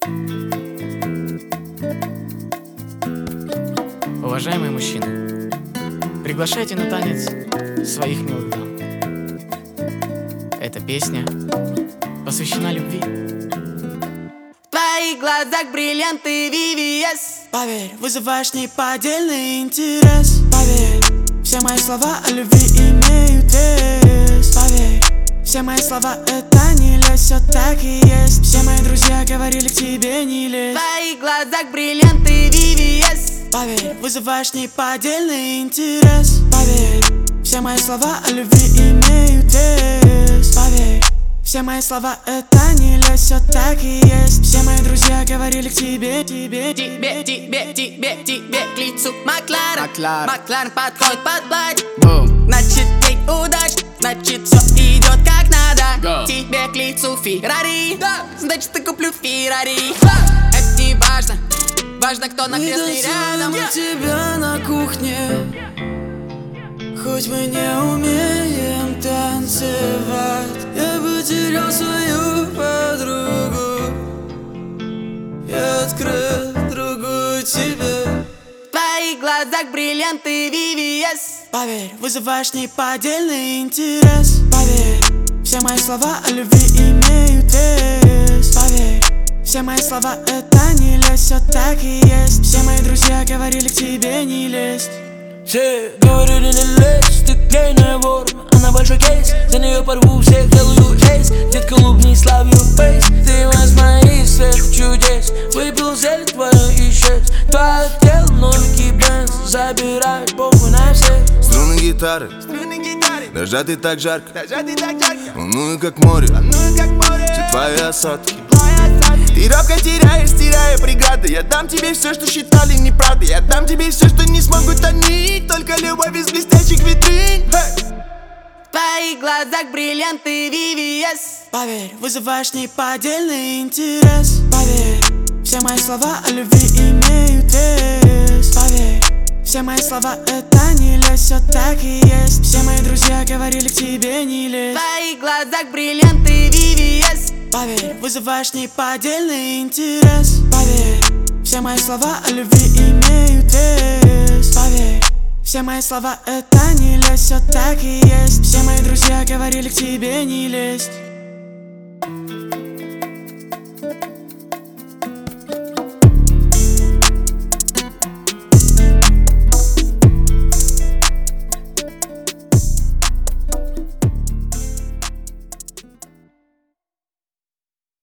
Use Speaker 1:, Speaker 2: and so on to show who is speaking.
Speaker 1: Уважаемые мужчины, приглашайте на танец своих милых дам. Эта песня посвящена любви.
Speaker 2: В твоих глазах бриллианты VVS.
Speaker 3: Поверь, вызываешь неподдельный интерес. Поверь, все мои слова о любви имеют вес. Поверь, все мои слова это не лезь, все так и есть. Все мои друзья говорили к тебе не лезь.
Speaker 2: В твоих глазах бриллианты VVS.
Speaker 3: Поверь, вызываешь неподдельный интерес. Поверь, все мои слова о любви имеют вес. Поверь, все мои слова это не лезь, все так и есть. Все мои друзья говорили к тебе, тебе
Speaker 2: к лицу Макларен. Макларен подходит под платье.
Speaker 1: Бум.
Speaker 2: Значит день удач, значит все идет как надо.
Speaker 1: Go.
Speaker 2: Тебе к лицу Феррари, значит я куплю Феррари. Это не важно, важно кто на кресле рядом.
Speaker 3: у тебя на кухне, хоть мы не умеем танцевать. Я потерял свою подругу, я открыл другую тебе.
Speaker 2: В твоих глазах бриллианты VVS.
Speaker 3: Поверь, вызываешь неподдельный интерес. Поверь, все мои слова о любви имеют вес. Поверь, все мои слова это не лезь, все так и есть. Все мои друзья говорили к тебе не лезть.
Speaker 4: Все говорили не лезь, ты клейная вор, она большой кейс. За нее порву всех, делаю рейс. Детка, улыбнись, love you face. Ты из моих сверх чудес. Выпил зелень твою и исчез. Твое тело, новенький бенз. Забирает похуй на всех.
Speaker 5: Струны гитары, нажаты так жарко, волную как море, все твои осадки. Ты робко теряешь, стирая преграды. Я дам тебе все, что считали неправдой. Я дам тебе все, что не смогут они. Только любовь из блестящих витрин.
Speaker 2: В твоих глазах бриллианты VVS.
Speaker 3: Поверь, вызываешь неподдельный интерес. Поверь, все мои слова о любви имеют вес. Поверь, все мои слова это не лезь, все так и есть. Все мои друзья говорили к тебе не
Speaker 2: В
Speaker 3: лезь.
Speaker 2: твоих глазах бриллианты VVS.
Speaker 3: Поверь, вызываешь неподдельный интерес. Поверь, все мои слова о любви имеют вес. Поверь, все мои слова это не лезь, все так и есть. Все мои друзья говорили к тебе не лезть.